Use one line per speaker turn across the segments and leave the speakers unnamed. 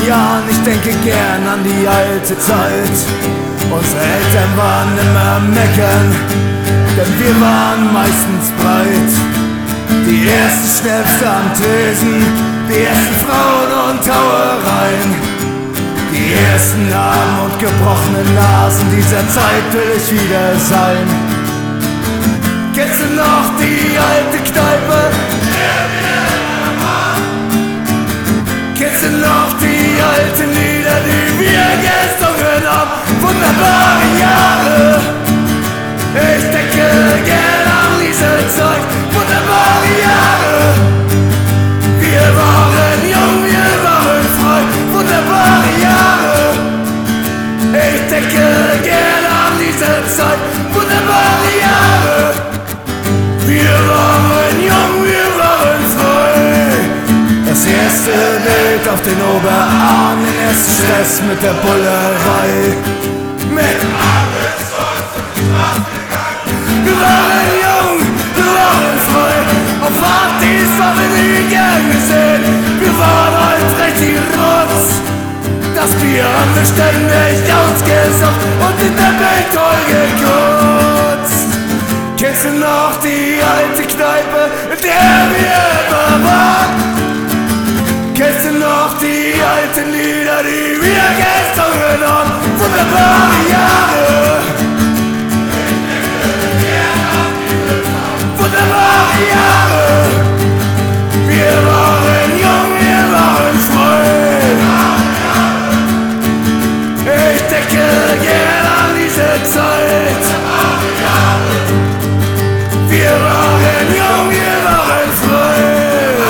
Jahren, ich denke gern an die alte Zeit. Unsere Eltern waren immer meckern, denn wir waren meistens breit. Die ersten Schnäpse am Tresen, die ersten Frauen und Tauereien, die ersten Armen und gebrochenen Nasen, dieser Zeit will ich wieder sein. Kennst du noch die alte Kneipe? Kennst du noch die alten Lieder, die wir gesungen haben? Wunderbare Jahre, ich denke gerne an diese Zeit. Wunderbare Jahre, wir waren jung, wir waren frei. Wunderbare Jahre, ich denke gerne an diese Zeit. Wunderbare Jahre, wir waren jung, wir waren frei. Das erste Bild auf den Oberarm, den ersten Stress mit der Bullerei. Mit Arbeitsholz und die Straße gegangen. Wir waren jung, wir waren frei. Auf Partys haben wir nie gern gesehen. Wir waren halt richtig Rotz. Das Bier haben wir ständig ausgesaugt und in der Beton gekotzt. Kennst du noch die alte Kneipe, in der wir immer waren? Kennst du noch die alten Lieder, die wir gesungen haben? Wunderbare Jahre, wunderbare Jahre, wir waren jung, wir waren frei. Ich denke gerne an diese Zeit. Wir waren jung, wir waren frei.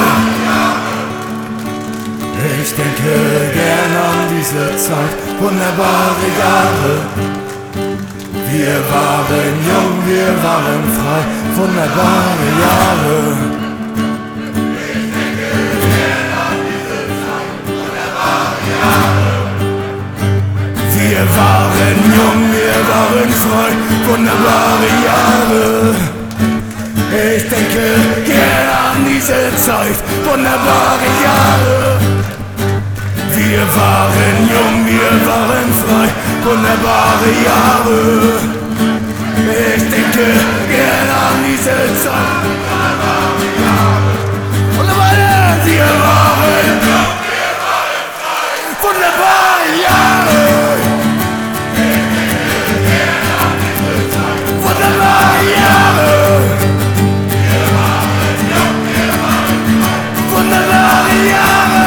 Ich denke gern an diese Zeit, wunderbare Jahre. Wir waren jung, wir waren frei, wunderbare Jahre. Ich denke gern an diese Zeit, wunderbare Jahre. Wir waren jung, wir waren frei, wunderbare Jahre. Ich denke gern an diese Zeit, wunderbare Jahre. Wir waren jung, wir waren frei, wunderbare Jahre. Ich denke gerne an diese Zeit, wunderbare Jahre. Und wir waren jung, wir waren frei, wunderbare Jahre. Ich denke gerne an diese Zeit, wunderbare Jahre. Wir waren jung, wir waren frei, wunderbare Jahre.